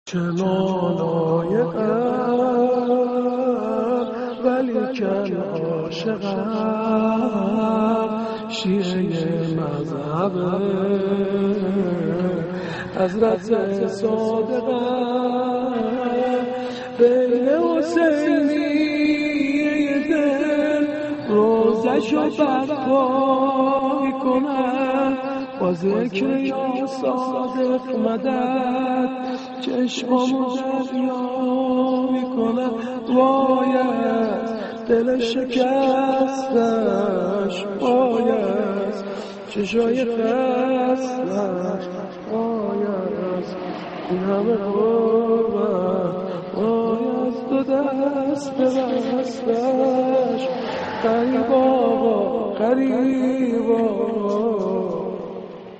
چه مالای قلب ولیکن عاشقم، شیعه مذهب حضرت صادقم، بین حسینی دل روزشو برپا میکنم، با ذکر یا صادق مدد چشمامو دریا میکنم. وای از دل شکستش، وای از چشای خستش، وای از این همه قربت، وای از دو دست بستش. غریب آقا، غریب آقا،